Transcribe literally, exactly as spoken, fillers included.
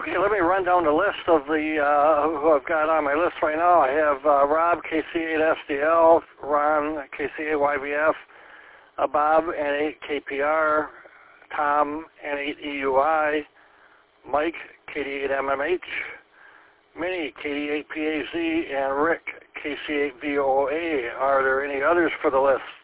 Okay, let me run down the list of the uh, who I've got on my list right now. I have uh, Rob, K C eight S D L, Ron, K C eight Y V F, uh, Bob, N eight K P R, Tom, N eight E U I, Mike, K D eight M M H, Minnie, K D eight P A Z, and Rick, K C eight V O A. Are there any others for the list?